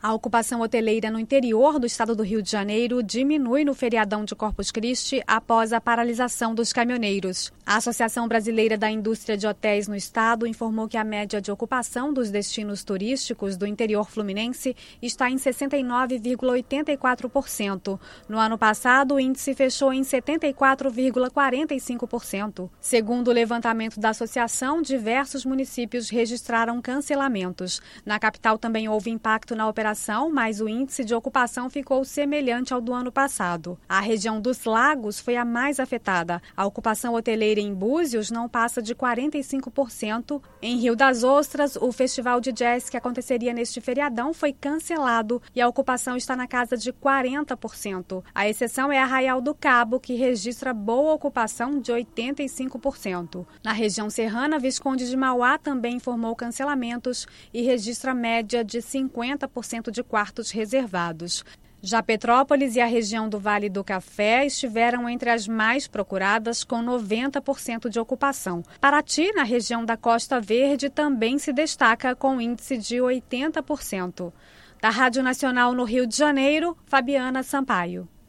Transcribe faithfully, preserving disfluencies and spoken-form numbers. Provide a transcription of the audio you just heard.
A ocupação hoteleira no interior do estado do Rio de Janeiro diminui no feriadão de Corpus Christi após a paralisação dos caminhoneiros. A Associação Brasileira da Indústria de Hotéis no estado informou que a média de ocupação dos destinos turísticos do interior fluminense está em sessenta e nove vírgula oitenta e quatro por cento. No ano passado, o índice fechou em setenta e quatro vírgula quarenta e cinco por cento. Segundo o levantamento da associação, diversos municípios registraram cancelamentos. Na capital também houve impacto na operação, mas o índice de ocupação ficou semelhante ao do ano passado. A região dos Lagos foi a mais afetada. A ocupação hoteleira em Búzios não passa de quarenta e cinco por cento. Em Rio das Ostras, o festival de jazz que aconteceria neste feriadão foi cancelado e a ocupação está na casa de quarenta por cento. A exceção é Arraial do Cabo, que registra boa ocupação de oitenta e cinco por cento. Na região serrana, Visconde de Mauá também informou cancelamentos e registra média de cinquenta por cento de quartos reservados. Já Petrópolis e a região do Vale do Café estiveram entre as mais procuradas, com noventa por cento de ocupação. Paraty, na região da Costa Verde, também se destaca com índice de oitenta por cento. Da Rádio Nacional no Rio de Janeiro, Fabiana Sampaio.